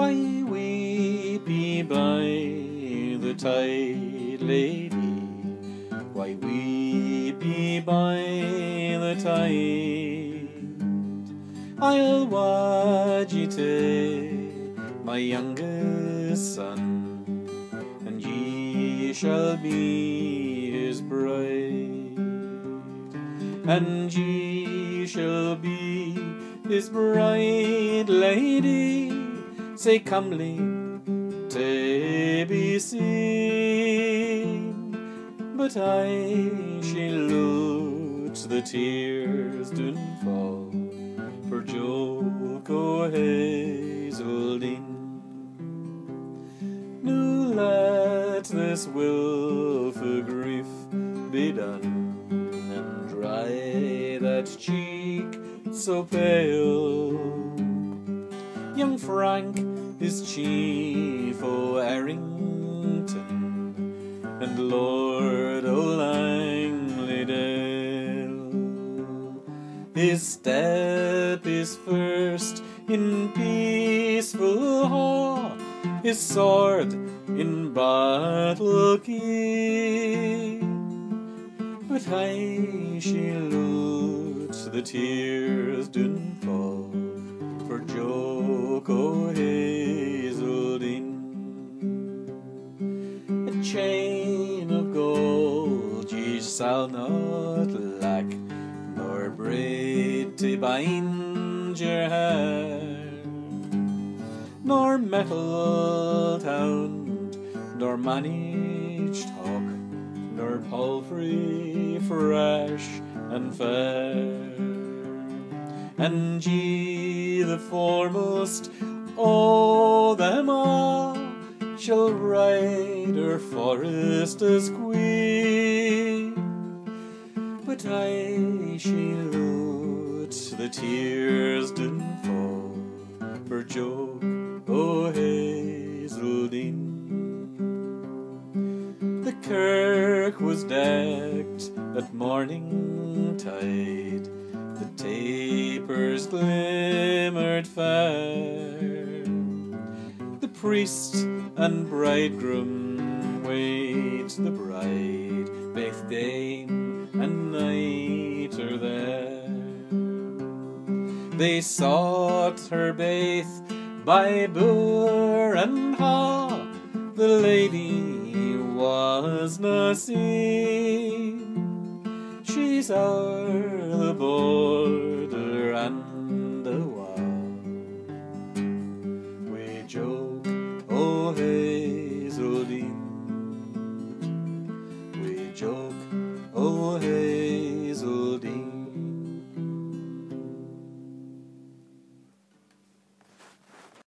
Why weep ye by the tide, lady? Why weep ye by the tide? I'll wad ye to my youngest son, and ye shall be his bride, and ye shall be his bride, lady, sae comely to be seen. But I shall loot the tears dun fall for Jock o' Hazeldean. Now let this wilfu grief be done, and dry that cheek so pale. Young Frank is chief o' Errington, and Lord o' Langlydale. His step is first in peaceful awe, his sword in battle keen. But I shall loot the tears dun fall for Jock o' Hazeldean. A chain of gold ye shall not lack, nor braid to bind your hair, nor mettled hound, nor managed hawk, nor palfrey fresh and fair. And ye, the foremost o' them all, shall ride our forest as queen. But I shall loot the tears dun fall for Jock o' Hazeldean. The kirk was decked at morning tide, the tapers glimmered fair. The priest and bridegroom wait the bride, baith dame and knight are there. They sought her baith by boor and haw, the lady was na seen. She's o'er the board